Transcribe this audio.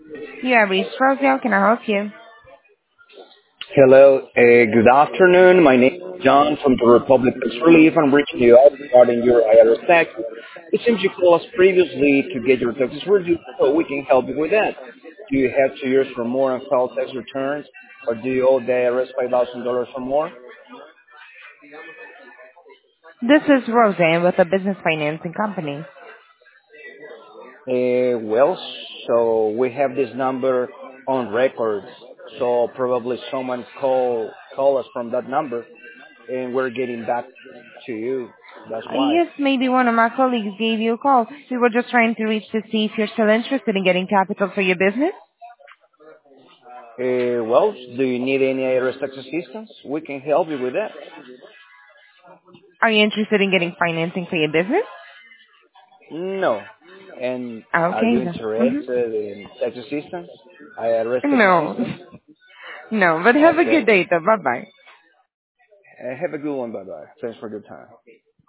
You have reached Roselle. Can I help you? Hello, good afternoon. My name is John from the Republic of Relief. I'm reaching you out regarding your IRS tax. It seems you called us previously to get your taxes reduced, so we can help you with that. Do you have 2 years or more on file tax returns, or do you owe the IRS $5,000 or more? This is Roseanne with a business financing company. Well, so we have this number on records, so probably someone call us from that number, and we're getting back to you. That's why. Yes, maybe one of my colleagues gave you a call. We were just trying to reach to see if you're still interested in getting capital for your business. Well, do you need any IRS tax assistance? We can help you with that. Are you interested in getting financing for your business? No. And are you Okay then. interested in tax assistance? IRS tax No. assistance? No, but have a good Okay. day though. Bye bye. Have a good one. Bye-bye. Thanks for your time.